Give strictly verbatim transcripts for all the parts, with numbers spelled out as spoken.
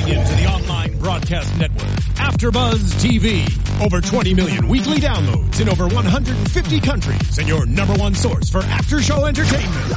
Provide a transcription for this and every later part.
Tuning in to the online broadcast network, AfterBuzz T V. Over twenty million weekly downloads in over one hundred fifty countries, and your number one source for after-show entertainment.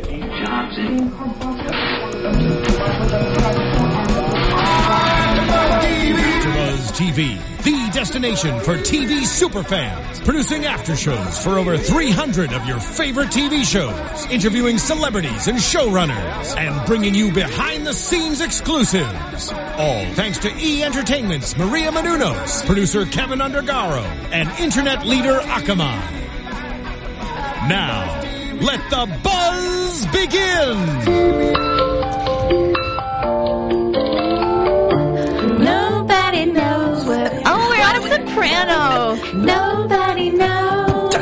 AfterBuzz T V, the destination for T V superfans, producing after shows for over three hundred of your favorite T V shows, interviewing celebrities and showrunners, and bringing you behind-the-scenes exclusives. All thanks to E! Entertainment's Maria Menounos, producer Kevin Undergaro, and internet leader Akamai. Now, let the buzz begin! Nobody knows what... Oh, we're on a soprano! Nobody knows...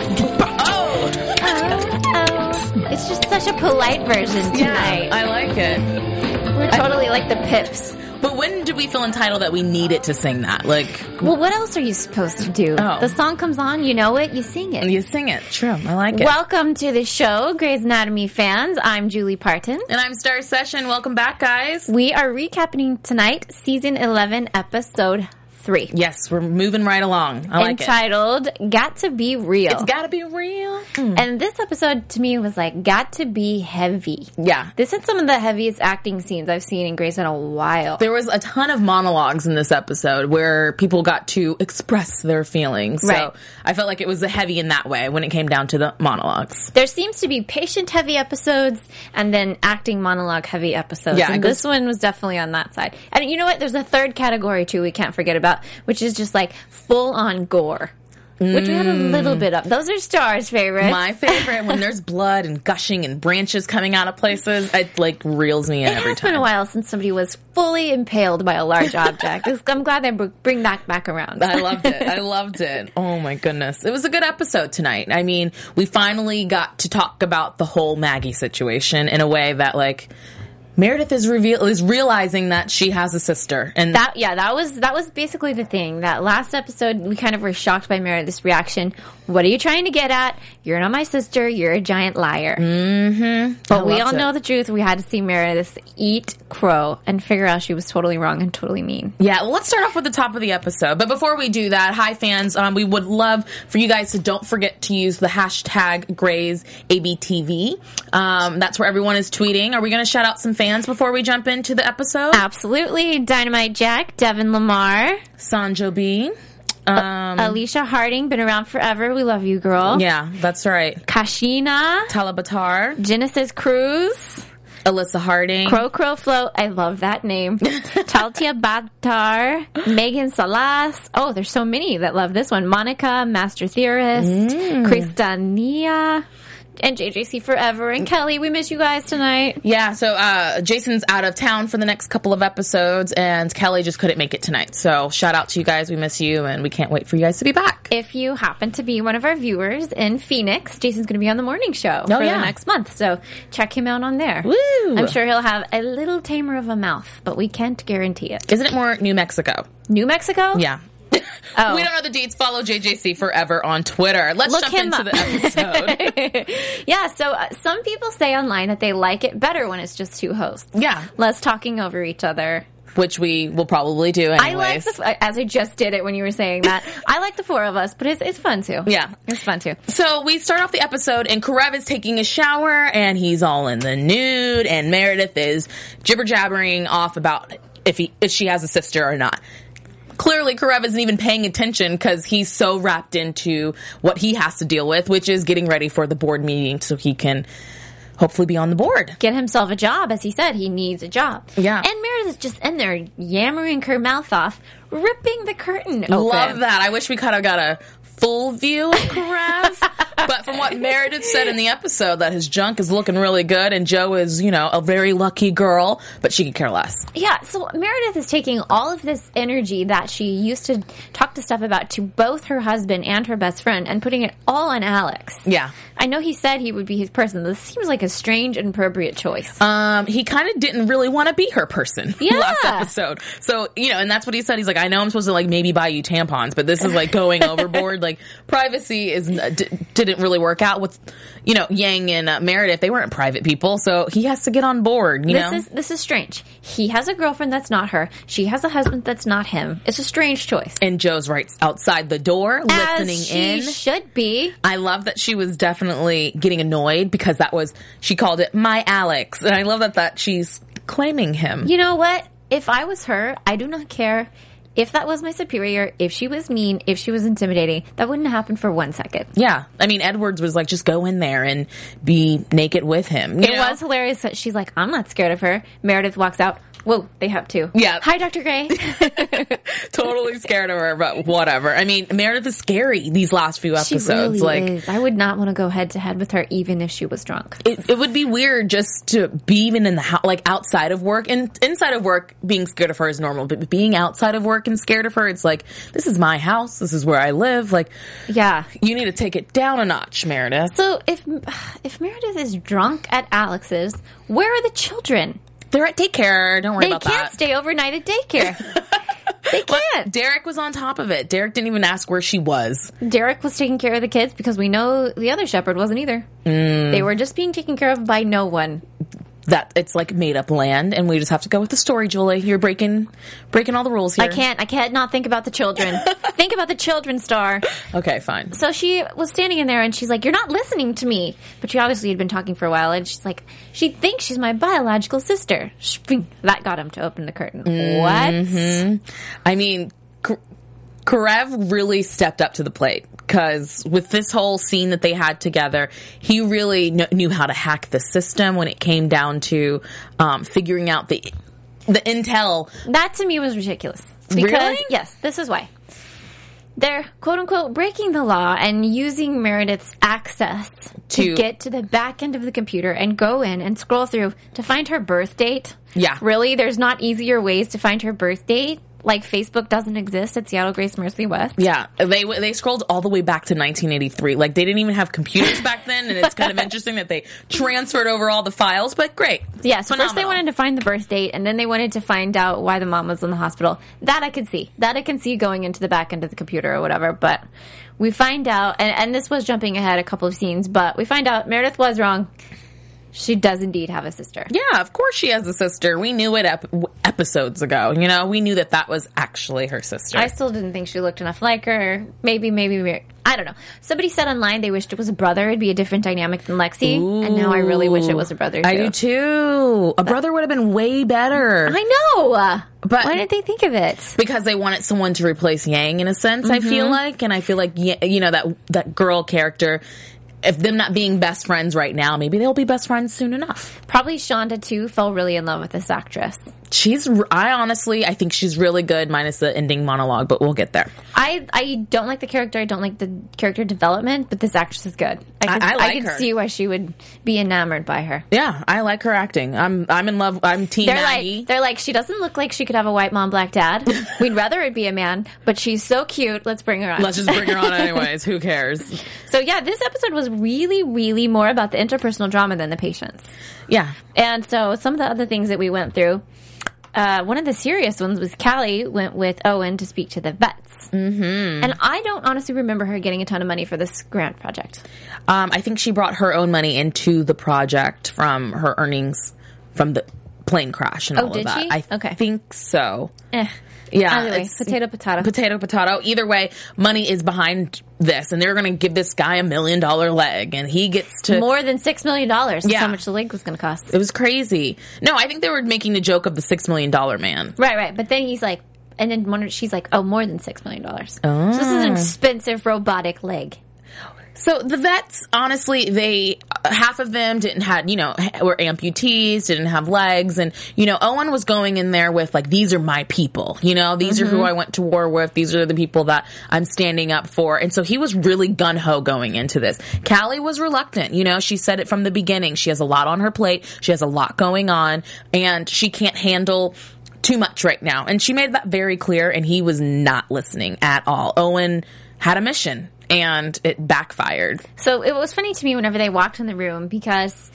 Oh. Oh, oh. It's just such a polite version tonight. Yeah, I like it. We're totally like the Pips. But when do we feel entitled that we needed to sing that? Like, well, what else are you supposed to do? Oh. The song comes on, you know it, you sing it. You sing it. True. I like it. Welcome to the show, Grey's Anatomy fans. I'm Julie Parton. And I'm Star Session. Welcome back, guys. We are recapping tonight, season eleven, episode three. Yes, we're moving right along. I like Entitled, it. Entitled, Got to Be Real. It's gotta be real. Mm. And this episode, to me, was like, got to be heavy. Yeah. This had some of the heaviest acting scenes I've seen in Grey's in a while. There was a ton of monologues in this episode where people got to express their feelings. So right. I felt like it was heavy in that way when it came down to the monologues. There seems to be patient-heavy episodes and then acting monologue-heavy episodes. Yeah, and goes- this one was definitely on that side. And you know what? There's a third category, too, we can't forget about, which is just like full-on gore. Which we had a little bit of. Those are Star's favorites. My favorite, when there's blood and gushing and branches coming out of places, it like reels me in it every has time. been a while since somebody was fully impaled by a large object. I'm glad they bring that back around. I loved it. I loved it. Oh my goodness. It was a good episode tonight. I mean, we finally got to talk about the whole Maggie situation in a way that like Meredith is reveal is realizing that she has a sister, and that yeah, that was that was basically the thing. That last episode, we kind of were shocked by Meredith's reaction. What are you trying to get at? You're not my sister. You're a giant liar. Mm-hmm. But we all it. know the truth. We had to see Meredith eat crow and figure out she was totally wrong and totally mean. Yeah, well, let's start off with the top of the episode. But before we do that, hi fans, um, we would love for you guys to don't forget to use the hashtag Grey's A B T V. Um, that's where everyone is tweeting. Are we going to shout out some fans before we jump into the episode? Absolutely. Dynamite Jack, Devin Lamar, Sanjo B. Um, Alicia Harding, been around forever. We love you, girl. Yeah, that's right. Kashina, Talabatar, Genesis Cruz, Alyssa Harding, Crow Crow Float, I love that name. Taltia Batar, Megan Salas. Oh, there's so many that love this one. Monica, Master Theorist, mm. Krista Nia, and J J C Forever, and Kelly. We miss you guys tonight. Yeah, so uh, Jason's out of town for the next couple of episodes, and Kelly just couldn't make it tonight. So shout out to you guys. We miss you, and we can't wait for you guys to be back. If you happen to be one of our viewers in Phoenix, Jason's going to be on the morning show oh, for yeah. the next month. So check him out on there. Woo! I'm sure he'll have a little tamer of a mouth, but we can't guarantee it. Isn't it more New Mexico? New Mexico? Yeah. Oh. We don't know the deets. Follow J J C Forever on Twitter. Let's Look jump him into up. the episode. Yeah, so uh, some people say online that they like it better when it's just two hosts. Yeah. Less talking over each other. Which we will probably do anyways. I like the, as I just did it when you were saying that. I like the four of us, but it's, it's fun too. Yeah. It's fun too. So we start off the episode and Karev is taking a shower and he's all in the nude and Meredith is jibber jabbering off about if he if she has a sister or not. Clearly, Karev isn't even paying attention because he's so wrapped into what he has to deal with, which is getting ready for the board meeting so he can hopefully be on the board. Get himself a job. As he said, he needs a job. Yeah. And Meredith's just in there yammering her mouth off, ripping the curtain open. Love that. I wish we kind of got a full view of Karev. But from what Meredith said in the episode, that his junk is looking really good and Joe is, you know, a very lucky girl, but she could care less. Yeah, so Meredith is taking all of this energy that she used to talk to stuff about to both her husband and her best friend and putting it all on Alex. Yeah. I know he said he would be his person. This seems like a strange and appropriate choice. Um, he kind of didn't really want to be her person yeah. last episode. So, you know, and that's what he said. He's like, I know I'm supposed to, like, maybe buy you tampons, but this is, like, going overboard. Like, privacy is d- didn't really work out with, you know, Yang and uh, Meredith. They weren't private people, so he has to get on board, you this know? is this is strange. He has a girlfriend that's not her. She has a husband that's not him. It's a strange choice. And Joe's right outside the door, listening As she in. should be. I love that she was definitely getting annoyed because that was, she called it my Alex. And I love that, that she's claiming him. You know what? If I was her, I do not care if that was my superior, if she was mean, if she was intimidating. That wouldn't happen for one second. Yeah. I mean, Edwards was like, just go in there and be naked with him. You It know? was hilarious that she's like, I'm not scared of her. Meredith walks out. Whoa, they have two. Yeah. Hi, Doctor Gray. Totally scared of her, but whatever. I mean, Meredith is scary these last few She episodes. really like, is. I would not want to go head to head with her even if she was drunk. It, it would be weird just to be even in the house, like outside of work. And inside of work, being scared of her is normal. But being outside of work and scared of her, it's like, this is my house. This is where I live. Like, Yeah. you need to take it down a notch, Meredith. So if if Meredith is drunk at Alex's, where are the children? They're at daycare. Don't worry They about can't that. stay overnight at daycare. They But can't. Derek was on top of it. Derek didn't even ask where she was. Derek was taking care of the kids because we know the other shepherd wasn't either. Mm. They were just being taken care of by no one. That it's like made up land, and we just have to go with the story, Julie. You're breaking breaking all the rules here. I can't. I can't not think about the children. Think about the children, Star. Okay, fine. So she was standing in there and she's like, "You're not listening to me." But she obviously had been talking for a while, and she's like, she thinks she's my biological sister. That got him to open the curtain. Mm-hmm. What? I mean, K- Karev really stepped up to the plate. Because with this whole scene that they had together, he really kn- knew how to hack the system when it came down to um, figuring out the the intel. That to me was ridiculous. Because, Really? yes, this is why. They're, quote unquote, breaking the law and using Meredith's access to, To- get to the back end of the computer and go in and scroll through to find her birth date. Yeah. Really? There's not easier ways to find her birth date? Like Facebook doesn't exist at Seattle Grace Mercy West? Yeah, they they scrolled all the way back to nineteen eighty-three. Like, they didn't even have computers back then, and it's kind of interesting that they transferred over all the files, but great. Yeah, so first they Phenomenal. wanted to find the birth date, and then they wanted to find out why the mom was in the hospital. That I could see. That I can see going into the back end of the computer or whatever, but we find out, and, and this was jumping ahead a couple of scenes, but we find out Meredith was wrong. She does indeed have a sister. Yeah, of course she has a sister. We knew it ep- episodes ago. You know, we knew that that was actually her sister. I still didn't think she looked enough like her. Maybe, maybe, maybe. I don't know. Somebody said online they wished it was a brother. It'd be a different dynamic than Lexi. And now I really wish it was a brother, too. I do too. A brother would have been way better. I know. But- why didn't they think of it? Because they wanted someone to replace Yang in a sense, I feel like. And I feel like, Ye- you know, that that girl character, if them not being best friends right now, maybe they'll be best friends soon enough. Probably Shonda, too, fell really in love with this actress. She's, I honestly, I think she's really good, minus the ending monologue, but we'll get there. I I don't like the character. I don't like the character development, but this actress is good. I can, I- I like can her. see why she would be enamored by her. Yeah, I like her acting. I'm I'm in love. I'm Team They're Maggie. like, they're like, she doesn't look like she could have a white mom, black dad. We'd rather it be a man, but she's so cute. Let's bring her on. Let's just bring her on anyways. Who cares? So yeah, this episode was really, really more about the interpersonal drama than the patients. Yeah. And so some of the other things that we went through, uh, one of the serious ones was Callie went with Owen to speak to the vets. Mm-hmm. And I don't honestly remember her getting a ton of money for this grant project. Um, I think she brought her own money into the project from her earnings from the plane crash and Oh, all did of that. she? I Okay. think so. Eh. Yeah. Either way, it's- potato, potato. Potato, potato. Either way, money is behind this, and they're going to give this guy a million dollar leg, and he gets to. More than six million dollars. That's Yeah. how much the leg was going to cost. It was crazy. No, I think they were making the joke of the six million dollar man. Right, right. But then he's like, and then one, she's like, oh, more than six million dollars. Oh. So this is an expensive robotic leg. So the vets, honestly, they, half of them didn't have, you know, were amputees, didn't have legs. And, you know, Owen was going in there with like, these are my people, you know, these mm-hmm. are who I went to war with. These are the people that I'm standing up for. And so he was really gun ho going into this. Callie was reluctant. You know, she said it from the beginning. She has a lot on her plate. She has a lot going on, and she can't handle too much right now. And she made that very clear, and he was not listening at all. Owen had a mission, and it backfired. So it was funny to me whenever they walked in the room, because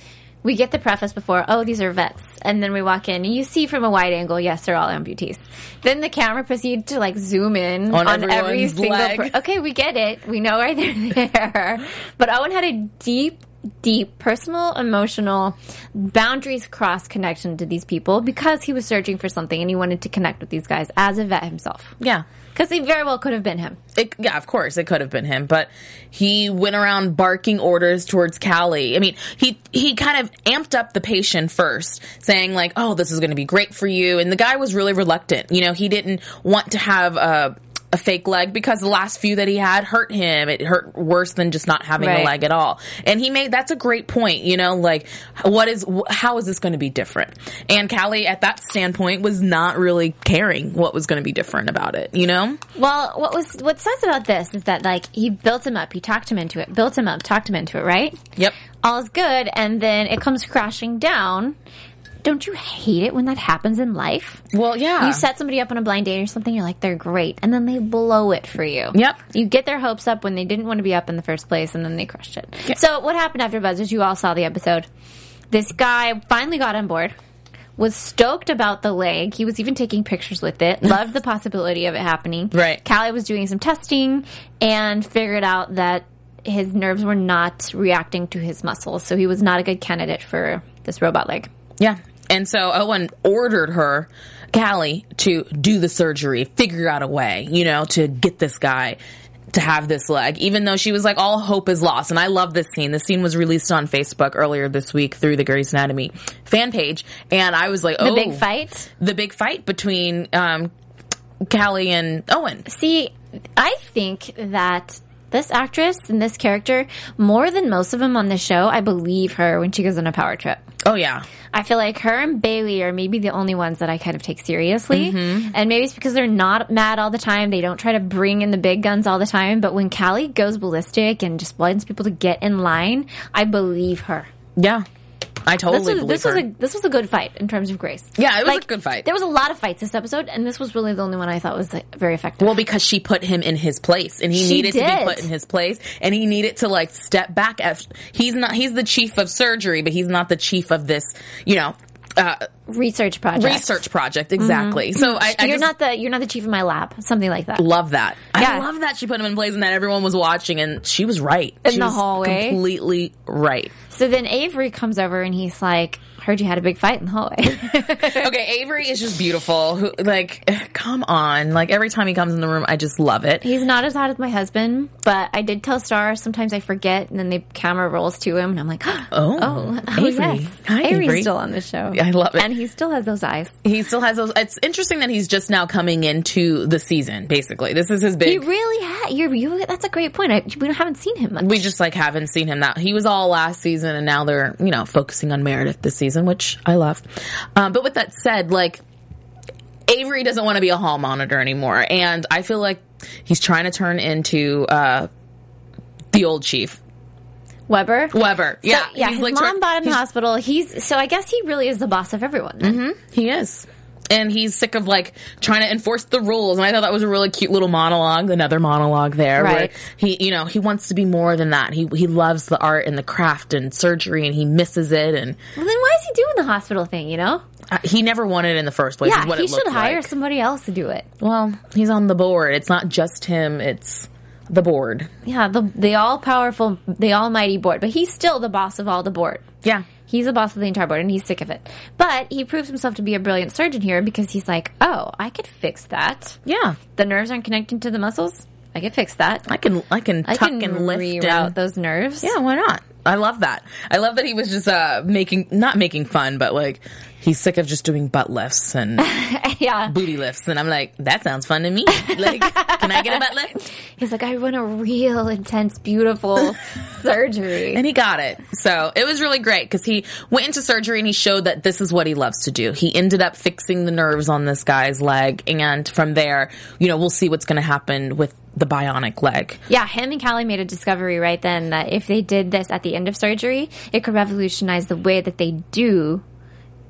we get the preface before, oh, these are vets. And then we walk in and you see from a wide angle, yes, they're all amputees. Then the camera proceeds to like zoom in on, on every single leg. Per- okay, we get it. We know why they're there. But Owen had a deep, deep personal, emotional, boundaries cross connection to these people because he was searching for something and he wanted to connect with these guys as a vet himself. Yeah. Because he very well could have been him. It, yeah, of course, it could have been him, but he went around barking orders towards Callie. I mean, he he kind of amped up the patient first, saying like, "Oh, this is going to be great for you," and the guy was really reluctant. You know, he didn't want to have a a fake leg because the last few that he had hurt him. It hurt worse than just not having right. a leg at all. And he made, that's a great point, you know, like what is, how is this going to be different? And Callie at that standpoint was not really caring what was going to be different about it, you know? Well, what was, what sucks about this is that like he built him up, he talked him into it, built him up, talked him into it, right? Yep. All is good, and then it comes crashing down. Don't you hate it when that happens in life? Well, yeah. You set somebody up on a blind date or something, you're like, they're great. And then they blow it for you. Yep. You get their hopes up when they didn't want to be up in the first place, and then they crushed it. Yep. So what happened after Buzzers, you all saw the episode. This guy finally got on board, was stoked about the leg. He was even taking pictures with it. Loved the possibility of it happening. Right. Callie was doing some testing and figured out that his nerves were not reacting to his muscles. So he was not a good candidate for this robot leg. Yeah. And so Owen ordered her, Callie, to do the surgery, figure out a way, you know, to get this guy to have this leg, even though she was like, all hope is lost. And I love this scene. This scene was released on Facebook earlier this week through the Grey's Anatomy fan page. And I was like, oh. The big fight? The big fight between um, Callie and Owen. See, I think that this actress and this character, more than most of them on the show, I believe her when she goes on a power trip. Oh, yeah. I feel like her and Bailey are maybe the only ones that I kind of take seriously. Mm-hmm. And maybe it's because they're not mad all the time. They don't try to bring in the big guns all the time. But when Callie goes ballistic and just wants people to get in line, I believe her. Yeah. I totally this was, believe this her. was a this was a good fight in terms of Grace. Yeah, it was like, a good fight. There was a lot of fights this episode, and this was really the only one I thought was like, very effective. Well, because she put him in his place, and he she needed did. to be put in his place, and he needed to like step back. At, he's not. He's the chief of surgery, but he's not the chief of this. You know. Uh, research project. Research project, exactly. Mm-hmm. So I, I you're just not the you're not the chief of my lab, something like that. Love that. Yeah. I love that she put him in place and that everyone was watching, and she was right in she the was hallway. Completely right. So then Avery comes over and he's like, "Heard you had a big fight in the hallway." Okay, Avery is just beautiful. Who, like, come on! Like every time he comes in the room, I just love it. He's not as hot as my husband, but I did tell Star sometimes I forget, and then the camera rolls to him, and I'm like, "Oh, oh, oh Avery. yes, Hi, Avery's Avery. still on the show. I love it, and he still has those eyes. He still has those. It's interesting that he's just now coming into the season. Basically, this is his big. He really had. You're, you. That's a great point. I, we haven't seen him much. We just like haven't seen him now. He was all last season, and now they're you know focusing on Meredith this season, which I love. Um, but with that said, like Avery doesn't want to be a hall monitor anymore, and I feel like he's trying to turn into uh, the old chief. Weber? Weber, yeah. So, yeah, he's his like mom turn- bought him the he's- hospital. He's So I guess he really is the boss of everyone then. Mm-hmm. He is. And he's sick of like trying to enforce the rules. And I thought that was a really cute little monologue, another monologue there. Right. Where he, you know, he wants to be more than that. He he loves the art and the craft and surgery and he misses it. And Well, then why is he doing the hospital thing, you know? uh, he never wanted it in the first place. Yeah, is what he it should looked hire like. somebody else to do it. Well, he's on the board. It's not just him. It's the board. Yeah, the the all powerful, the almighty board. But he's still the boss of all the board. Yeah. He's the boss of the entire board, and he's sick of it. But he proves himself to be a brilliant surgeon here because he's like, oh, I could fix that. Yeah. The nerves aren't connecting to the muscles. I could fix that. I can I can I tuck can and lift reroute and, those nerves. Yeah, why not? I love that. I love that he was just uh making not making fun, but like he's sick of just doing butt lifts and yeah. booty lifts, and I'm like, that sounds fun to me. Like, can I get a butt lift? He's like, I want a real, intense, beautiful surgery. And he got it. So it was really great because he went into surgery and he showed that this is what he loves to do. He ended up fixing the nerves on this guy's leg, and from there, you know, we'll see what's going to happen with the bionic leg. Yeah, him and Callie made a discovery right then that if they did this at the end of surgery, it could revolutionize the way that they do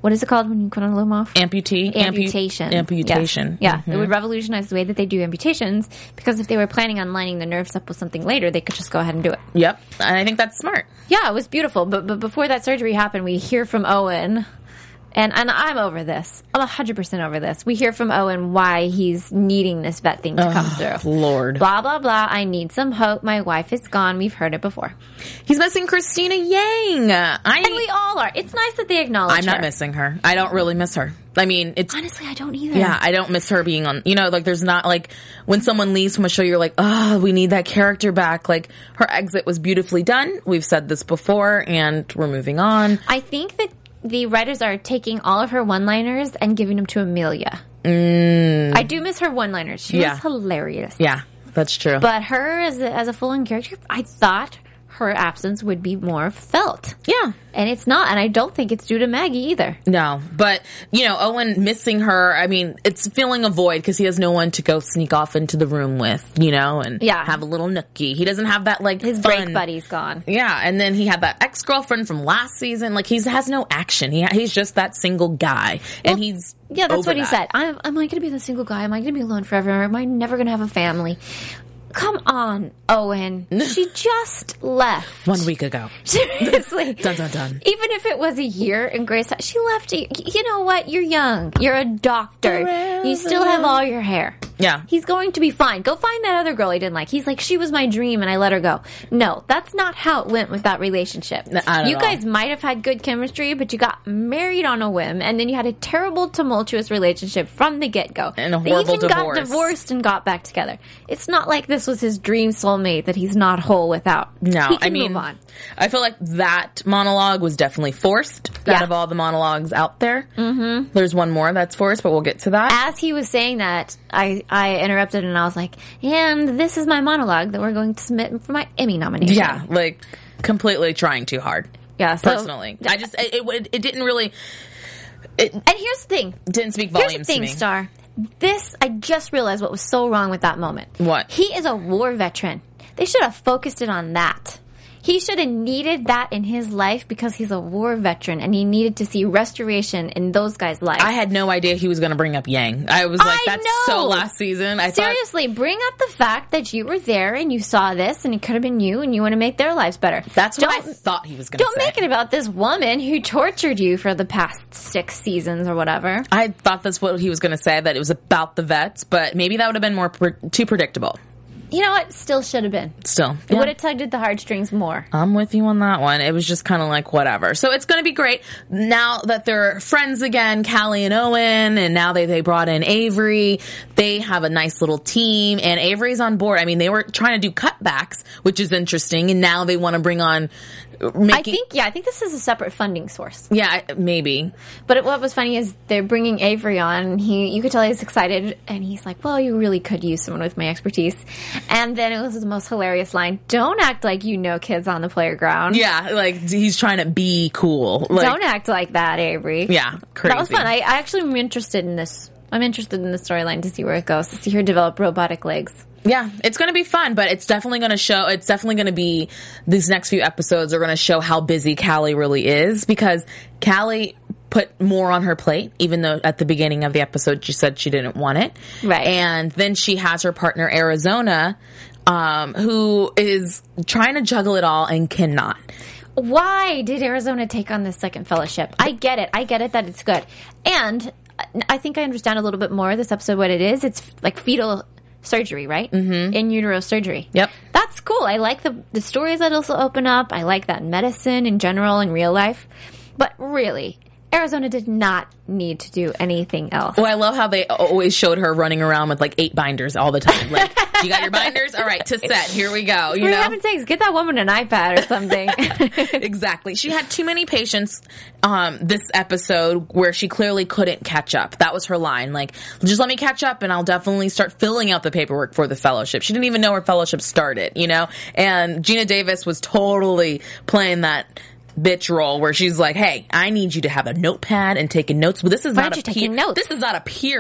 what is it called when you cut a limb off? Amputee. Amputation. Ampu- amputation. Yes. Yeah. Mm-hmm. It would revolutionize the way that they do amputations, because if they were planning on lining the nerves up with something later, they could just go ahead and do it. Yep. And I think that's smart. Yeah, it was beautiful. But, but before that surgery happened, we hear from Owen. And and I'm over this. I'm one hundred percent over this. We hear from Owen why he's needing this vet thing to come oh, through. Lord. Blah, blah, blah. I need some hope. My wife is gone. We've heard it before. He's missing Christina Yang. I, And we all are. It's nice that they acknowledge I'm not her. missing her. I don't really miss her. I mean, it's... Honestly, I don't either. Yeah, I don't miss her being on... You know, like, there's not, like... When someone leaves from a show, you're like, oh, we need that character back. Like, her exit was beautifully done. We've said this before, and we're moving on. I think that the writers are taking all of her one-liners and giving them to Amelia. Mm. I do miss her one-liners. She Yeah. was hilarious. Yeah, that's true. But her as a, as a full-on character, I thought her absence would be more felt. Yeah. And it's not, and I don't think it's due to Maggie either. No, but, you know, Owen missing her, I mean, it's filling a void because he has no one to go sneak off into the room with, you know, and Yeah. have a little nookie. He doesn't have that, like, His fun. break buddy's gone. Yeah, and then he had that ex-girlfriend from last season. Like, he has no action. He he's just that single guy. And Well, he's Yeah, that's over what he that. said. Am, am I going to be the single guy? Am I going to be alone forever? Am I never going to have a family? Come on, Owen. She just left. One week ago. Seriously. Dun, dun, dun. Even if it was a year in Grace, she left. A, you know what? You're young. You're a doctor. Forever. You still have all your hair. Yeah. He's going to be fine. Go find that other girl he didn't like. He's like, she was my dream and I let her go. No, that's not how it went with that relationship. Not at You all. guys might have had good chemistry, but you got married on a whim and then you had a terrible, tumultuous relationship from the get-go. And a They horrible even divorce. got divorced and got back together. It's not like this was his dream soulmate that he's not whole without. No, he can I mean, move on. I feel like that monologue was definitely forced Yeah. out of all the monologues out there. Mm-hmm. There's one more that's forced, but we'll get to that. As he was saying that, I, I interrupted and I was like, and this is my monologue that we're going to submit for my Emmy nomination. Yeah, like completely trying too hard. Yeah, so- Personally, I just it, it it didn't really it And here's the thing. didn't speak Here's volumes the thing, to me. Star. This, I just realized what was so wrong with that moment. What? He is a war veteran. They should have focused it on that. He should have needed that in his life because he's a war veteran and he needed to see restoration in those guys' lives. I had no idea he was going to bring up Yang. I was like, I that's know. so last season. I Seriously, bring up the fact that you were there and you saw this and it could have been you and you want to make their lives better. thought that's what I Don't- thought he was going to Don't say. make it about this woman who tortured you for the past six seasons or whatever. I thought that's what he was going to say, that it was about the vets, but maybe that would have been more pre- too predictable. You know what? Still should have been. Still, It yeah. would have tugged at the heartstrings more. I'm with you on that one. It was just kind of like whatever. So it's going to be great now that they're friends again, Callie and Owen, and now they they brought in Avery. They have a nice little team, and Avery's on board. I mean, they were trying to do cutbacks, which is interesting, and now they want to bring on. Making, I think, yeah, I think this is a separate funding source. yeah, maybe. But it, what was funny is they're bringing Avery on. And he, you could tell he's excited, and he's like, "Well, you really could use someone with my expertise." And then it was the most hilarious line: "Don't act like you know kids on the playground. Yeah, like he's trying to be cool. Like, Don't act like that, Avery." Yeah, crazy. That was fun. I, I actually am interested in this. I'm interested in the storyline to see where it goes. To see her develop robotic legs. Yeah, it's going to be fun, but it's definitely going to show, it's definitely going to be, these next few episodes are going to show how busy Callie really is, because Callie put more on her plate, even though at the beginning of the episode she said she didn't want it. Right. And then she has her partner Arizona, um, who is trying to juggle it all and cannot. Why did Arizona take on this second fellowship? I get it. I get it that it's good. And I think I understand a little bit more of this episode what it is. It's like fetal surgery, right? Mm-hmm. In utero surgery. Yep. That's cool. I like the the stories that also open up. I like that medicine in general in real life. But really, Arizona did not need to do anything else. Well, I love how they always showed her running around with like eight binders all the time. Like, you got your binders? All right, to set. Here we go. You For know? heaven's sakes, get that woman an iPad or something. Exactly. She had too many patients um, this episode where she clearly couldn't catch up. That was her line. Like, just let me catch up and I'll definitely start filling out the paperwork for the fellowship. She didn't even know her fellowship started, you know? And Gina Davis was totally playing that bitch role where she's like, hey, I need you to have a notepad and taking notes. But this is Why not aren't a you peer. taking notes? This is not a peer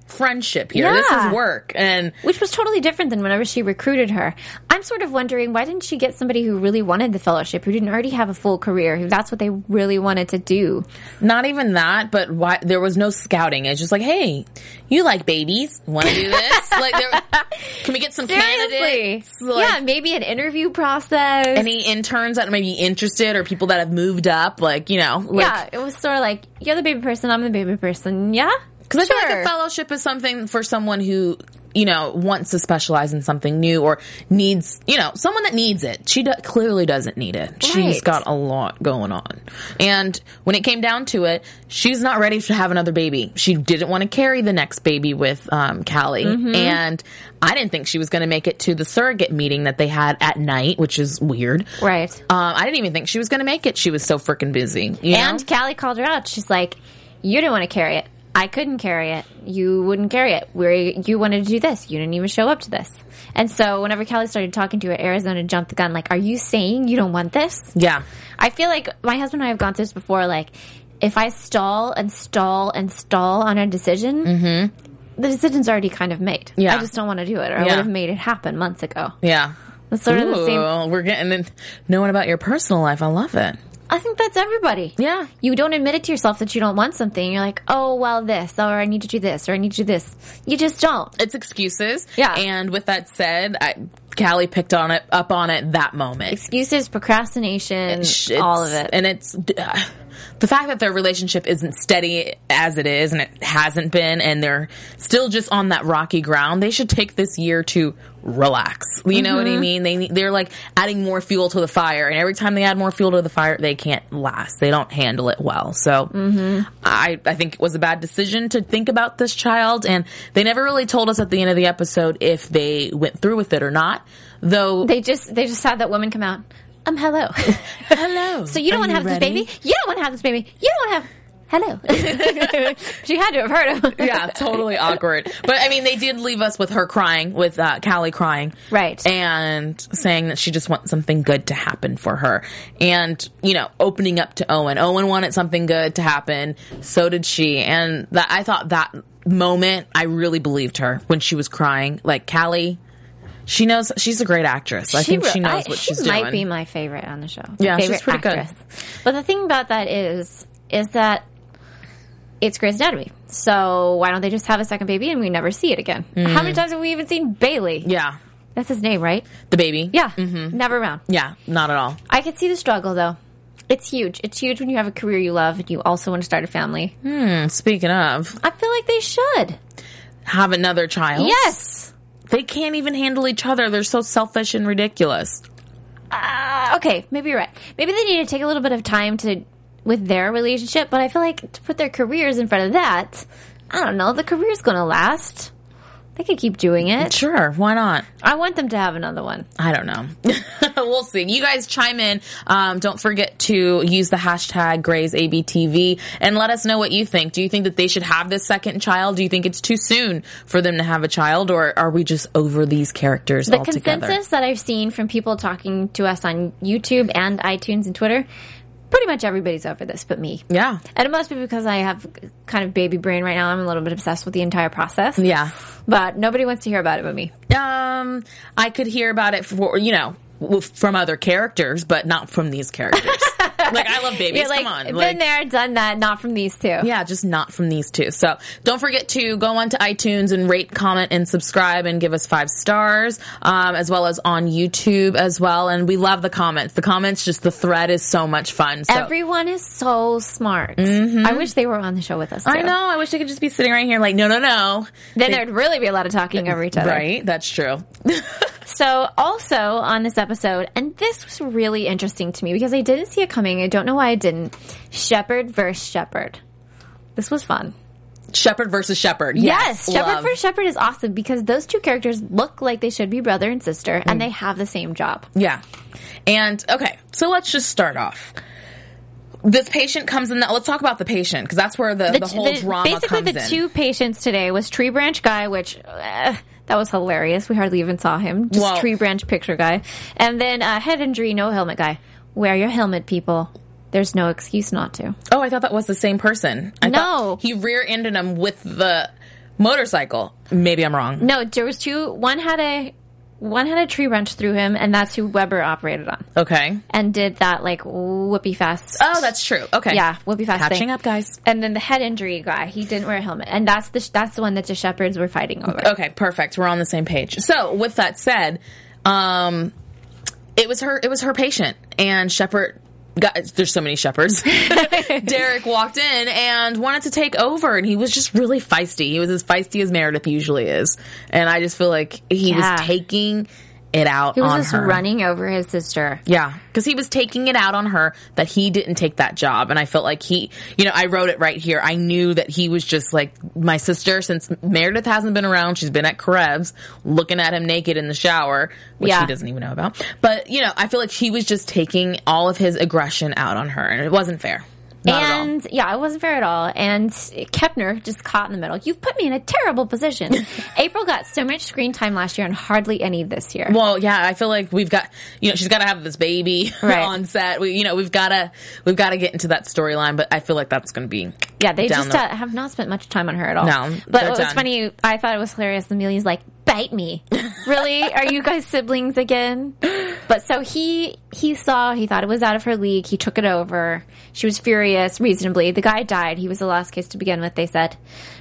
friendship here. This Yeah. is work. And Which was totally different than whenever she recruited her. I'm sort of wondering, why didn't she get somebody who really wanted the fellowship, who didn't already have a full career, who that's what they really wanted to do? not even that, but why there was no scouting. It's just like, hey, you like babies? Want to do this? Like, there, can we get some Seriously. candidates? Like, Yeah, maybe an interview process. any interns that may be interested or people that have moved up? Like, you know. Like, yeah, it was sort of like, you're the baby person, I'm the baby person. Yeah? Because I feel like Sure. a fellowship is something for someone who, you know, wants to specialize in something new or needs, you know, someone that needs it. She do- clearly doesn't need it. She's Right. got a lot going on. And when it came down to it, she's not ready to have another baby. She didn't want to carry the next baby with um, Callie. Mm-hmm. And I didn't think she was going to make it to the surrogate meeting that they had at night, which is weird. Right. Um, I didn't even think she was going to make it. She was so freaking busy. You And know? Callie called her out. She's like, you didn't want to carry it. I couldn't carry it. You wouldn't carry it. Where you wanted to do this. You didn't even show up to this. And so whenever Callie started talking to her, Arizona jumped the gun. Like, are you saying you don't want this? Yeah. I feel like my husband and I have gone through this before. Like, if I stall and stall and stall on a decision, mm-hmm. the decision's already kind of made. Yeah. I just don't want to do it, or I Yeah. would have made it happen months ago. Yeah. That's sort of the Ooh, same. we're getting in, knowing about your personal life. I love it. I think that's everybody. Yeah. You don't admit it to yourself that you don't want something. You're like, oh, well, this, or I need to do this, or I need to do this. You just don't. It's excuses. Yeah. And with that said, I, Callie picked on it, up on it that moment. Excuses, procrastination, It's- all of it. And it's, uh, the fact that their relationship isn't steady as it is, and it hasn't been, and they're still just on that rocky ground, they should take this year to relax. You know what I mean? They need- they're like adding more fuel to the fire, and every time they add more fuel to the fire, they can't last. They don't handle it well. So I I think it was a bad decision to think about this child, and they never really told us at the end of the episode if they went through with it or not. Though They just they just had that woman come out. Um, hello. hello, So you don't Are want to have ready? this baby? You don't want to have this baby. You don't want to have. Hello. She had to have heard him. Yeah, totally awkward. But I mean, they did leave us with her crying, with uh, Callie crying, Right. and saying that she just wants something good to happen for her, and you know, opening up to Owen. Owen wanted something good to happen, so did she, and that I thought that moment, I really believed her when she was crying. Like Callie, she knows she's a great actress. I think re- she knows I- what she she's doing. might be my favorite on the show. My Yeah, she's favorite pretty good. actress. But the thing about that is, is that it's Grey's Anatomy. So why don't they just have a second baby and we never see it again? How many times have we even seen Bailey? Mm. Yeah, That's his name, right? the baby. Yeah. Never around. yeah, not at all. I could see the struggle though. It's huge. It's huge when you have a career you love and you also want to start a family. Hmm, speaking of, I feel like they should. have another child. Yes. They can't even handle each other. They're so selfish and ridiculous. Uh, okay, maybe you're right. Maybe they need to take a little bit of time to with their relationship, but I feel like to put their careers in front of that, I don't know, the career's going to last. They could keep doing it. Sure, why not? I want them to have another one. I don't know. We'll see. You guys chime in. Um, don't forget to use the hashtag Grey's A B T V and let us know what you think. Do you think that they should have this second child? Do you think it's too soon for them to have a child, or are we just over these characters The altogether? consensus that I've seen from people talking to us on YouTube and iTunes and Twitter, pretty much everybody's over this but me. Yeah. And it must be because I have kind of baby brain right now. I'm a little bit obsessed with the entire process. Yeah. But nobody wants to hear about it but me. Um, I could hear about it for, you know, w- from other characters, but not from these characters. Like, I love babies. You're like, Come on. been Like, there, done that, not from these two. yeah, just not from these two. So don't forget to go onto iTunes and rate, comment, and subscribe and give us five stars, um, as well as on YouTube as well. And we love the comments. The comments, just the thread is so much fun. So. Everyone is so smart. I wish they were on the show with us, too. I know. I wish I could just be sitting right here like, no, no, no. Then there'd really be a lot of talking over each other. Right? That's true. So, also on this episode, and this was really interesting to me because I didn't see it coming. I don't know why I didn't. Shepherd versus Shepherd. This was fun. Shepherd versus Shepherd. Yes, Yes. Shepherd love. versus Shepherd is awesome because those two characters look like they should be brother and sister, and they have the same job. Yeah. And, okay, so let's just start off. This patient comes in. The, let's talk about the patient, because that's where the, the, The- whole the- drama basically, comes the in. two patients today was Tree Branch Guy, which uh, that was hilarious. We hardly even saw him. Just Well- Tree Branch Picture Guy, and then uh, Head Injury No Helmet Guy. Wear your helmet, people. There's no excuse not to. Oh, I thought that was the same person. I No. thought he rear-ended him with the Motorcycle. Maybe I'm wrong. No, there was two. One had a one had a tree wrench through him, and that's who Weber operated on. Okay. And did that like whoopee fast. Oh, that's true. Okay. Yeah, whoopee fast Catching thing. up, guys. And then the head injury guy, he didn't wear a helmet, and that's the that's the one that the Shepherds were fighting over. Okay, perfect. We're on the same page. So, with that said, um, it was her. It was her patient, and Shepard. Got, there's so many Shepherds. Derek walked in and wanted to take over, and he was just really feisty. He was as feisty as Meredith usually is, and I just feel like he Yeah. was taking it out He was on just her. running over his sister. Yeah, because he was taking it out on her that he didn't take that job. And I felt like he, you know, I wrote it right here. I knew that he was just like, my sister, since Meredith hasn't been around, she's been at Kareb's looking at him naked in the shower, which Yeah. he doesn't even know about. But, you know, I feel like he was just taking all of his aggression out on her, and it wasn't fair. Not at all. And yeah, it wasn't fair at all. And Kepner just caught in the middle. You've put me in a terrible position. April got so much screen time last year and hardly any this year. Well, yeah, I feel like we've got, you know, she's got to have this baby Right. on set. We, you know, we've got to, we've got to get into that storyline. But I feel like that's going to be, Yeah, they down just the- uh, have not spent much time on her at all. No, but they're what was done. funny, I thought it was hilarious. Amelia's like, "Bite me, really? Are you guys siblings again?" But so he he saw, he thought it was out of her league. He took it over. She was furious, reasonably. The guy died. He was the last case to begin with, they said.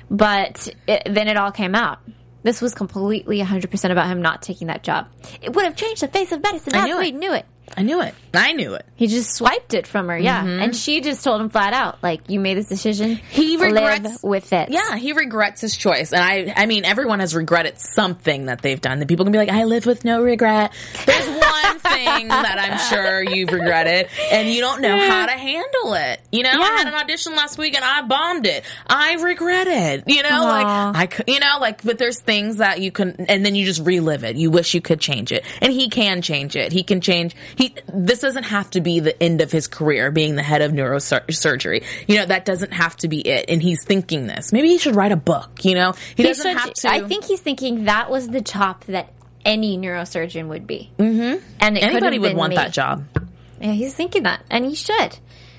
But it, then it all came out. This was completely one hundred percent about him not taking that job. It would have changed the face of medicine. I knew We it. knew it. I knew it. I knew it. He just swiped it from her, yeah. Mm-hmm. And she just told him flat out, like, you made this decision. He regrets Live with it. Yeah, he regrets his choice. And I I mean, everyone has regretted something that they've done. The people can be like, I live with no regret. There's one thing that I'm sure you've regretted, and you don't know how to handle it. You know, I Yeah. had an audition last week and I bombed it. I regret it. You know, Aw. like I could, you know, like, but there's things that you can, and then you just relive it. You wish you could change it, and he can change it. He can change. He this doesn't have to be the end of his career, being the head of neurosurgery. You know, that doesn't have to be it. And he's thinking this. Maybe he should write a book. You know, he, He doesn't should- have to. I think he's thinking that was the top that any neurosurgeon would be. Mm-hmm. And it could anybody have would been want me. that job. Yeah, he's thinking that, and he should.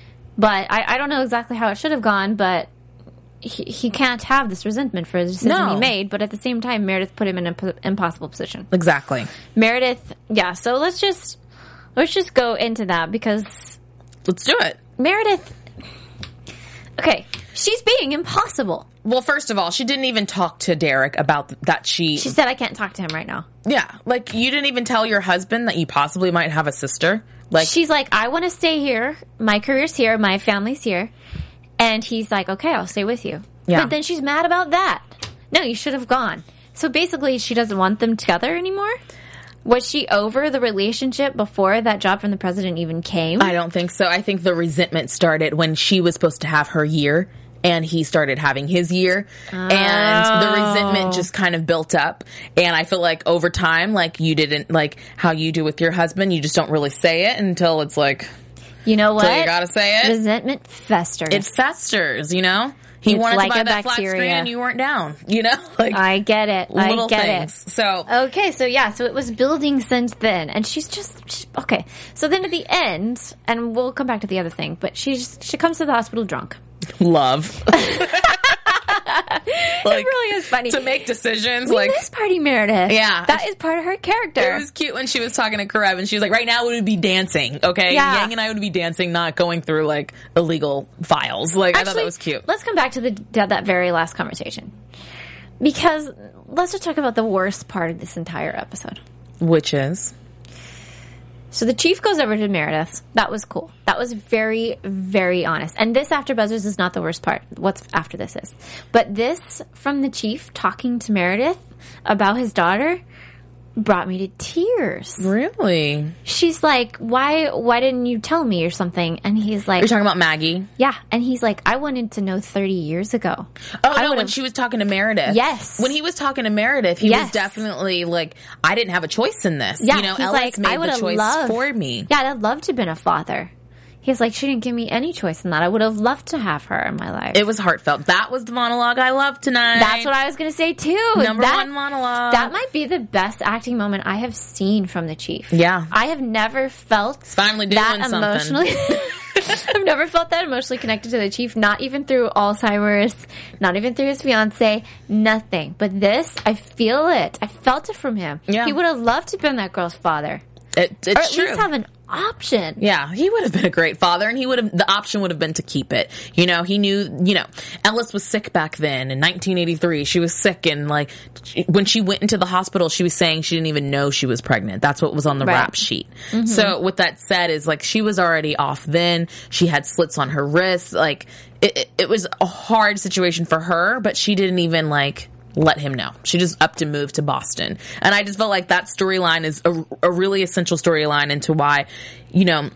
But I, I don't know exactly how it should have gone, but he, he can't have this resentment for the decision No. he made. But at the same time, Meredith put him in an imp- impossible position. Exactly. Meredith, yeah. So let's just let's just go into that because Let's do it. Meredith. Okay, she's being impossible. Well, first of all, she didn't even talk to Derek about th- that she, She said, "I can't talk to him right now." yeah, like you didn't even tell your husband that you possibly might have a sister. Like, She's like, "I want to stay here. My career's here. My family's here." And he's like, "Okay, I'll stay with you." Yeah. But then she's mad about that. No, you should have gone. So basically, she doesn't want them together anymore? Was she over the relationship before that job from the president even came? I don't think so. I think the resentment started when she was supposed to have her year and he started having his year. And the resentment just kind of built up. And I feel like over time, like you didn't, like how you do with your husband, you just don't really say it until it's like, You know what? so you gotta say it. Resentment festers. It festers, you know? He It's wanted like to buy a that flat screen bacteria. and you weren't down, you know? Like I get it. little I get things. it. So, Okay, so yeah, so it was building since then, and she's just she's, okay. So then at the end, and we'll come back to the other thing, but she just, she comes to the hospital drunk. love. Like, It really is funny to make decisions. We like, miss Party Meredith. Yeah. that is part of her character. it was cute when she was talking to Karev and she was like, right now we would be dancing, okay? Yeah. Yang and I would be dancing, not going through like illegal files. Like, I thought that was cute. Let's come back to the to that very last conversation, because let's just talk about the worst part of this entire episode. Which is? So the chief goes over to Meredith. That was cool. That was very, very honest. And this after Buzzers is not the worst part. What's after this is. But this from the chief talking to Meredith about his daughter brought me to tears. Really? She's like, why, why didn't you tell me or something? And he's like, You're talking about Maggie? yeah. And he's like, I wanted to know thirty years ago. Oh, I no, when would've- she was talking to Meredith. Yes. When he was talking to Meredith, he was Yes. definitely like, I didn't have a choice in this. Yeah, you know, he's Ellis like, made I the would've choice loved- for me. Yeah, I'd love to have been a father. He's like, she didn't give me any choice in that. I would have loved to have her in my life. It was heartfelt. That was the monologue I loved tonight. That's what I was going to say too. Number That- one monologue. That might be the best acting moment I have seen from the chief. Yeah. I have never felt Finally doing that something. emotionally. I've never felt that emotionally connected to the chief, not even through Alzheimer's, not even through his fiance, nothing. But this, I feel it. I felt it from him. Yeah. He would have loved to have been that girl's father. It, it's or at true. least have an option. Yeah, he would have been a great father, and he would have, the option would have been to keep it. You know, he knew, you know, Ellis was sick back then in nineteen eighty-three. She was sick, and like, she, when she went into the hospital, she was saying she didn't even know she was pregnant. That's what was on the Right. rap sheet. Mm-hmm. So with that said, is like, she was already off then. She had slits on her wrists. Like, it, it, it was a hard situation for her, but she didn't even like, let him know. She just upped and moved to Boston. And I just felt like that storyline is a, a really essential storyline into why, you know,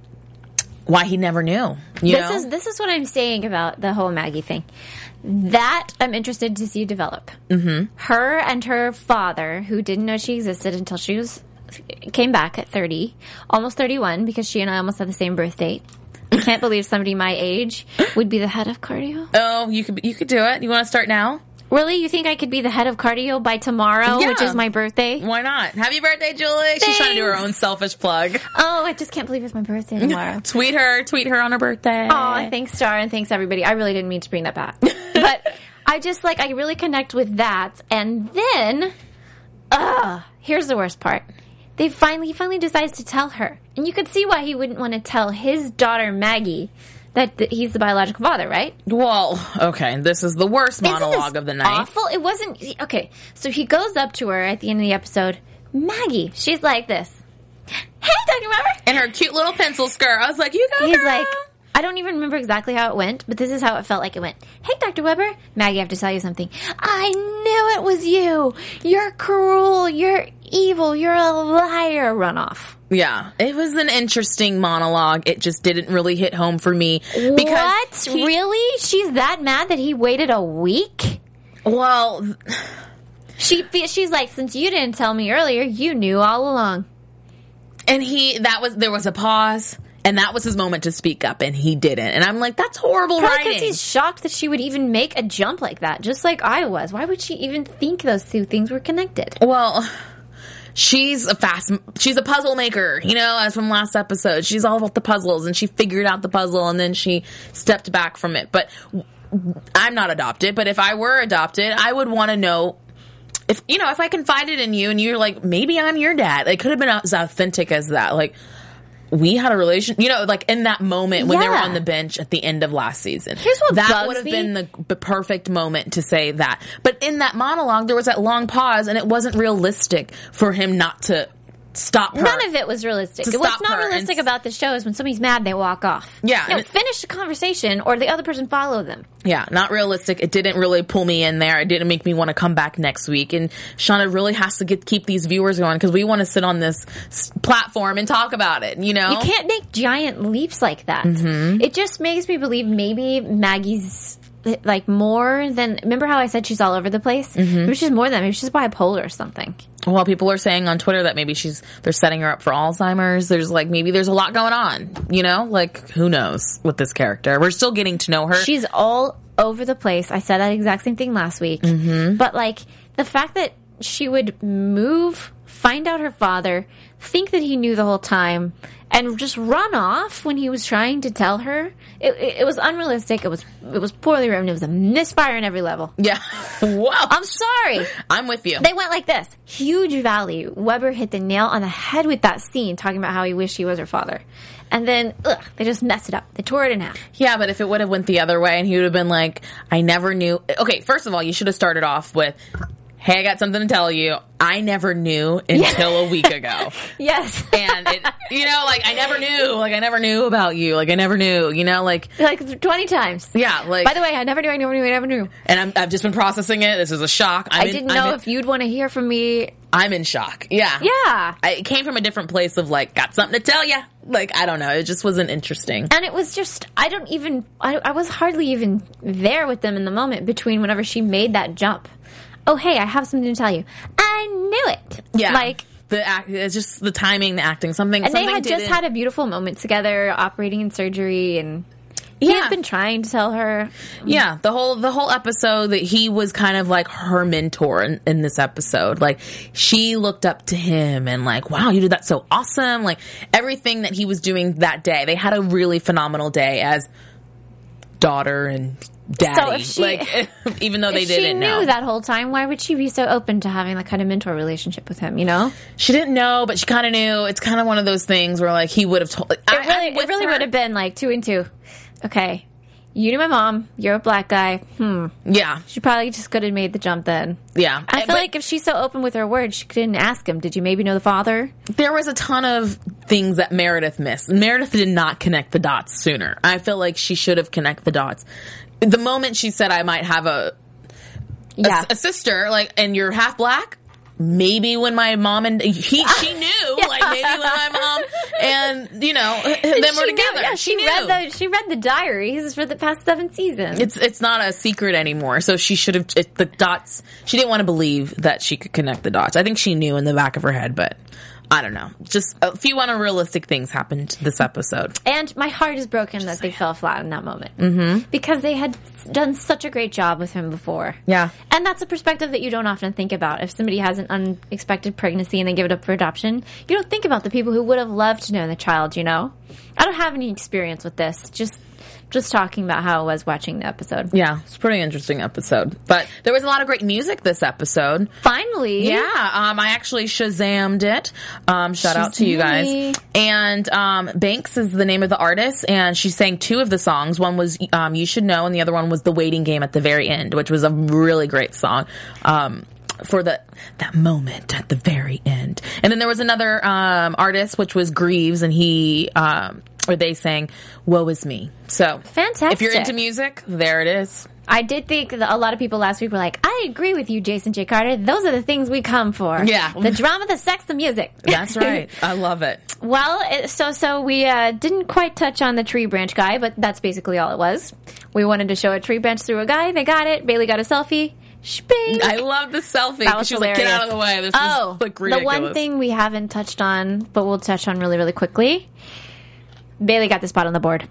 why he never knew. You This know? is this is what I'm saying about the whole Maggie thing. That I'm interested to see develop. Mm-hmm. Her and her father, who didn't know she existed until she was came back at thirty, almost thirty-one, because she and I almost had the same birth date. I can't believe somebody my age would be the head of cardio. Oh, you could you could do it. You want to start now? Really? You think I could be the head of cardio by tomorrow, Yeah. which is my birthday? Why not? Happy birthday, Julie. She's trying to do her own selfish plug. Oh, I just can't believe it's my birthday tomorrow. Tweet her. Tweet her on her birthday. Oh, thanks, Star, and thanks, everybody. I really didn't mean to bring that back. But I just, like, I really connect with that. And then, uh, here's the worst part. They finally, he finally decides to tell her. And you could see why he wouldn't want to tell his daughter, Maggie, that th- he's the biological father, right? Well, okay. This is the worst Isn't monologue this of the night. Awful. It wasn't, okay. So he goes up to her at the end of the episode. Maggie, she's like this. Hey, Doctor Weber. And her cute little pencil skirt. I was like, you go, He's girl. like, I don't even remember exactly how it went, but this is how it felt like it went. Hey, Doctor Weber. Maggie, I have to tell you something. I knew it was you. You're cruel. You're evil. You're a liar. Run off. Yeah, it was an interesting monologue. It just didn't really hit home for me. Because What? he- Really? She's that mad that he waited a week? Well, She She's like, since you didn't tell me earlier, you knew all along. and he, that was, there was a pause, and that was his moment to speak up, and he didn't. And I'm like, that's horrible Probably writing. because he's shocked that she would even make a jump like that, just like I was. Why would she even think those two things were connected? Well, she's a fast, she's a puzzle maker, you know, as from last episode. She's all about the puzzles, and she figured out the puzzle, and then she stepped back from it. But I'm not adopted, but if I were adopted, I would want to know if, you know, if I confided in you and you're like, maybe I'm your dad. It could have been as authentic as that. Like, we had a relation, you know, like in that moment when they were Yeah. on the bench at the end of last season. Here's what that bugs would have me. been the, the perfect moment to say that. But in that monologue, there was that long pause, and it wasn't realistic for him not to stop her. None of it was realistic. To What's stop not her realistic and- about the show is when somebody's mad, they walk off. Yeah, You know, and it- finish the conversation or the other person follow them. Yeah, not realistic. It didn't really pull me in there. It didn't make me want to come back next week. And Shauna really has to get keep these viewers going because we want to sit on this s- platform and talk about it. You know, You can't make giant leaps like that. Mm-hmm. It just makes me believe maybe Maggie's like more than, remember how I said she's all over the place? Mm-hmm. Maybe she's more than, maybe she's bipolar or something. Well, people are saying on Twitter that maybe she's they're setting her up for Alzheimer's. There's like maybe there's a lot going on. You know, like who knows with this character? We're still getting to know her. She's all over the place. I said that exact same thing last week. Mm-hmm. But like the fact that she would move, find out her father, think that he knew the whole time, and just run off when he was trying to tell her, it, it, it was unrealistic. It was it was poorly written. It was a misfire on every level. yeah. Wow. I'm sorry. I'm with you. They went like this. Huge value. Weber hit the nail on the head with that scene, talking about how he wished he was her father. And then, ugh, they just messed it up. They tore it in half. Yeah, but if it would have went the other way and he would have been like, I never knew. Okay, first of all, you should have started off with, hey, I got something to tell you. I never knew until a week ago. Yes. And it, you know, like I never knew, like I never knew about you. Like I never knew, you know, like, Like twenty times. yeah, like, By the way, I never knew, I never knew, I never knew. and I'm, I've just been processing it. This is a shock. I'm I in, didn't I'm know in, if you'd want to hear from me. I'm in shock. Yeah. Yeah. I, it came from a different place of like, got something to tell you. Like, I don't know. It just wasn't interesting. And it was just, I don't even, I, I was hardly even there with them in the moment between whenever she made that jump. Oh, hey, I have something to tell you. I knew it. Yeah. Like, the act, it's just the timing, the acting, something, and something they had just didn't- had a beautiful moment together, operating in surgery, and He Yeah. had been trying to tell her. Yeah, the whole the whole episode that he was kind of like her mentor in, in this episode. Like she looked up to him and like, wow, you did that so awesome. Like everything that he was doing that day, they had a really phenomenal day as daughter and daddy. So if she- like even though they If she didn't knew know that whole time, why would she be so open to having that kind of mentor relationship with him, you know? she didn't know, but she kind of knew. It's kind of one of those things where like he would have told. Like, It really, it really would have been like two and two. Okay, you knew my mom. You're a black guy. Hmm. Yeah, She probably just could have made the jump then. yeah. I feel But- like if she's so open with her words, she didn't ask him, did you maybe know the father? there was a ton of things that Meredith missed. Meredith did not connect the dots sooner. I feel like she should have connected the dots. The moment she said, I might have a, a, Yeah. a sister, like, and you're half black, maybe when my mom and he, she knew, Yeah. like, maybe when my mom and, you know, them were She together. knew, yeah, she, she, knew. read the she read the diaries for the past seven seasons. it's it's not a secret anymore. So she should have it, the dots. She didn't want to believe that she could connect the dots. I think she knew in the back of her head, but I don't know. Just a few unrealistic things happened this episode. And my heart is broken that they fell flat in that moment. Mm-hmm. Because they had done such a great job with him before. Yeah. And that's a perspective that you don't often think about. If somebody has an unexpected pregnancy and they give it up for adoption, you don't think about the people who would have loved to know the child, you know? I don't have any experience with this. Just just talking about how I was watching the episode. Yeah, it's a pretty interesting episode. But there was a lot of great music this episode. Finally. Yeah, um, I actually Shazammed it. Um, shout out to you guys. Shazam. And um, Banks is the name of the artist, and she sang two of the songs. One was um, You Should Know, and the other one was The Waiting Game at the very end, which was a really great song. Um, for the that moment at the very end. And then there was another um, artist, which was Greaves, and he um, or they sang "Woe Is Me." So Fantastic. if you're into music, there it is. I did think that a lot of people last week were like, I agree with you, Jason J. Carter. Those are the things we come for. Yeah. The drama, the sex, the music. That's right. I love it. Well, it, so so we uh, didn't quite touch on the tree branch guy, but that's basically all it was. We wanted to show a tree branch through a guy. They got it. Bailey got a selfie. Shbing. I love the selfie. That was She was like, get hilarious. out of the way. This Oh, is like the ridiculous. one thing we haven't touched on, but we'll touch on really, really quickly. Bailey got the spot on the board.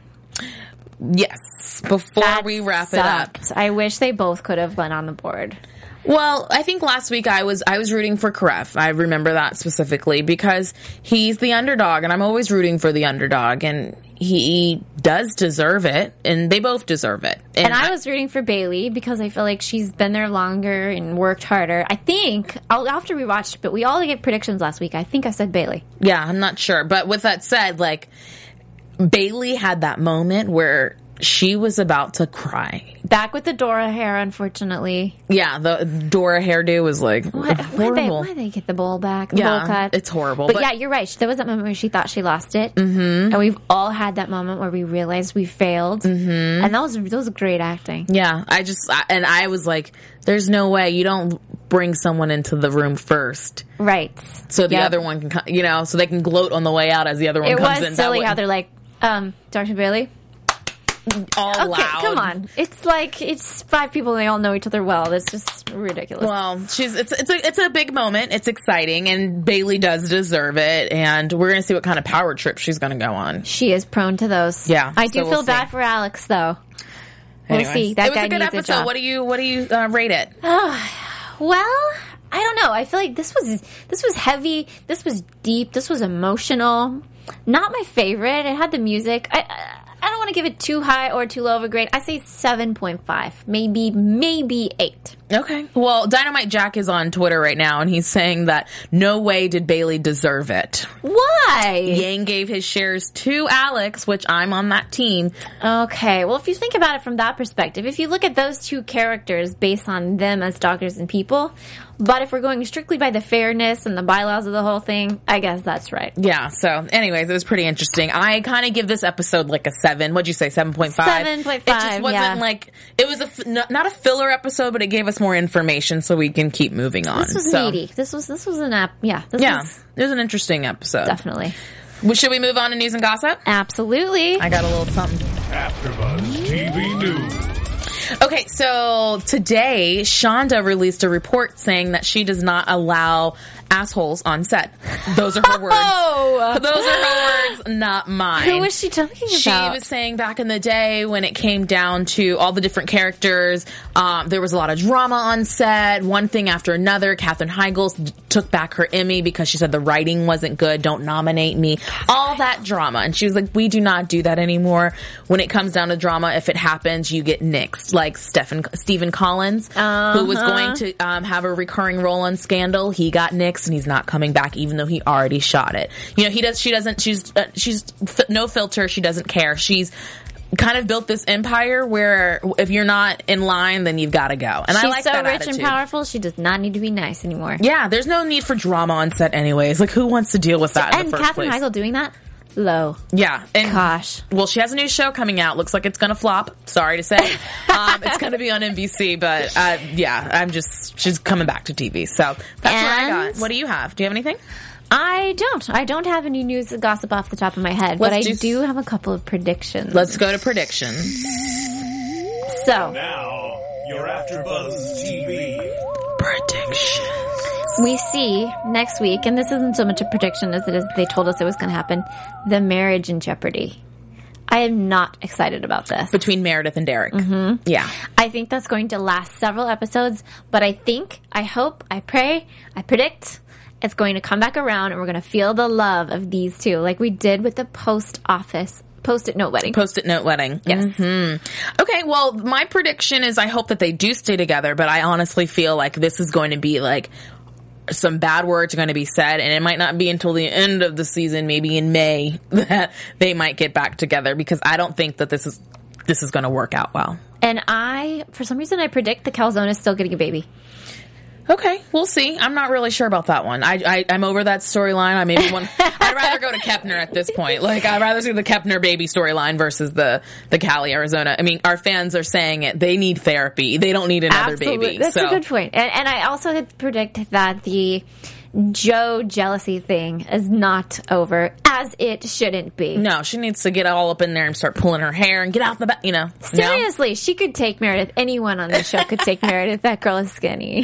Yes. Before That we wrap it up. sucked. I wish they both could have went on the board. Well, I think last week I was I was rooting for Karev. I remember that specifically because he's the underdog, and I'm always rooting for the underdog, and he does deserve it, and they both deserve it. And I was rooting for Bailey because I feel like she's been there longer and worked harder. I think I'll I'll have to rewatch, but we all get predictions last week. I think I said Bailey. yeah, I'm not sure, but with that said, like Bailey had that moment where she was about to cry. Back with the Dora hair, unfortunately. Yeah, the Dora hairdo was like Why, why horrible. they why they get the bowl back? The Yeah, bowl cut. it's horrible, But, but- yeah, you're right. There was that moment where she thought she lost it, mm-hmm. and we've all had that moment where we realized we failed, mm-hmm. and that was that was great acting. Yeah, I just I, and I was like, "There's no way you don't bring someone into the room first, Right. so the Yep. other one can, co- you know, so they can gloat on the way out as the other one It comes was in." silly that how way, they're like, um, Doctor Bailey. all Okay, loud. come on. It's like it's five people and they all know each other well. That's just ridiculous. Well, she's it's it's a it's a big moment. It's exciting, and Bailey does deserve it. And we're gonna see what kind of power trip she's gonna go on. She is prone to those. Yeah, I so do we'll feel see. bad for Alex, though. We'll Anyways, see. That it was guy a good needs a episode. job. What do you what do you uh, rate it? Well, I don't know. I feel like this was this was heavy. This was deep. This was emotional. Not my favorite. It had the music. I I, I don't want to give it too high or too low of a grade. I say seven point five, maybe maybe eight. Okay. Well, Dynamite Jack is on Twitter right now, and he's saying that no way did Bailey deserve it. Why? Yang gave his shares to Alex, which I'm on that team. Okay, well, if you think about it from that perspective, if you look at those two characters based on them as doctors and people, but if we're going strictly by the fairness and the bylaws of the whole thing, I guess that's right. Yeah, so anyways, it was pretty interesting. I kind of give this episode like a seven. What'd you say, seven point five? seven point five, It just wasn't yeah. like, it was a, f- n- not a filler episode, but it gave us more information so we can keep moving on. This was so, meaty. This was this was an app. Yeah, this Yeah, was it was an interesting episode. definitely. Well, should we move on to news and gossip? Absolutely. I got a little something. AfterBuzz T V News. Okay, Okay, so today, Shonda released a report saying that she does not allow assholes on set. Those are her words. Oh! Those are her words, not mine. Who was she talking She about? was saying back in the day when it came down to all the different characters, um, there was a lot of drama on set, one thing after another. Katherine Heigl d- took back her Emmy because she said the writing wasn't good, don't nominate me. All that drama. And she was like, we do not do that anymore. When it comes down to drama, if it happens, you get nixed. Like Stephen, Stephen Collins, Uh-huh. who was going to um, have a recurring role on Scandal. He got nixed and he's not coming back even though he already shot it. You know, he does, she doesn't, she's, uh, she's f- no filter. She doesn't care. She's kind of built this empire where if you're not in line, then you've got to go. And She's I like so that rich attitude. and powerful, she does not need to be nice anymore. Yeah, there's no need for drama on set anyways. Like, who wants to deal with that in And the first Katherine place? Heigl doing that? Low. Yeah. And, Gosh. well, she has a new show coming out. Looks like it's going to flop. Sorry to say. um, it's going to be on N B C, but uh, yeah, I'm just, she's coming back to T V. So that's what I got. And- What do you have? Do you have anything? I don't. I don't have any news and gossip off the top of my head, but I Let's do do, s- have a couple of predictions. Let's go to predictions. So, Now, your AfterBuzz T V. Predictions. we see next week, and this isn't so much a prediction as it is they told us it was going to happen, the marriage in jeopardy. I am not excited about this. Between Meredith and Derek. Mm-hmm. Yeah. I think that's going to last several episodes, but I think, I hope, I pray, I predict it's going to come back around and we're going to feel the love of these two, like we did with the post office, post-it note wedding. Post-it note wedding. Yes. Mm-hmm. Okay, well, my prediction is I hope that they do stay together, but I honestly feel like this is going to be like some bad words are going to be said, and it might not be until the end of the season, maybe in May, that they might get back together because I don't think that this is this is going to work out well. And I, for some reason, I predict the Calzone is still getting a baby. Okay, we'll see. I'm not really sure about that one. I, I I'm over that storyline. I maybe want. I'd rather go to Kepner at this point. Like I'd rather see the Kepner baby storyline versus the the Cali Arizona. I mean, our fans are saying it. They need therapy. They don't need another Absolutely. baby. That's so. a good point. And, and I also predict that the Joe jealousy thing is not over, as it shouldn't be. No, she needs to get all up in there and start pulling her hair and get out the back. You know, Seriously, she could take Meredith. Anyone on this show could take Meredith. That girl is skinny.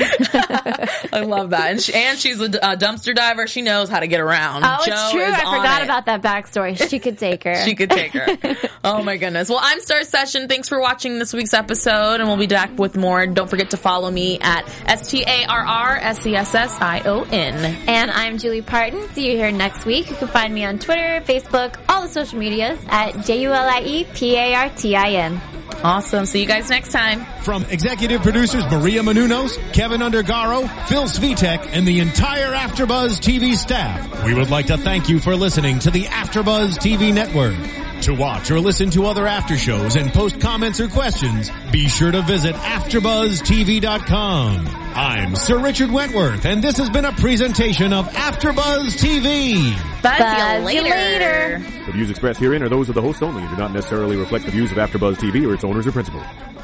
I love that, and, she, and she's a, a dumpster diver. She knows how to get around. Oh, Joe it's true. is I on forgot it. about that backstory. She could take her. She could take her. Oh my goodness. Well, I'm Star Session. Thanks for watching this week's episode, and we'll be back with more. Don't forget to follow me at S T A R R S E S S I O N. And I'm Julie Parton. See you here next week. You can find me on Twitter, Facebook, all the social medias at J U L I E P A R T I N. Awesome. See you guys next time. From executive producers Maria Menounos, Kevin Undergaro, Phil Svitek, and the entire AfterBuzz T V staff, we would like to thank you for listening to the AfterBuzz T V network. To watch or listen to other after shows and post comments or questions, be sure to visit After Buzz T V dot com. I'm Sir Richard Wentworth, and this has been a presentation of AfterBuzz T V. Buzz, Buzz you you later. later. The views expressed herein are those of the host only and do not necessarily reflect the views of AfterBuzz T V or its owners or principals.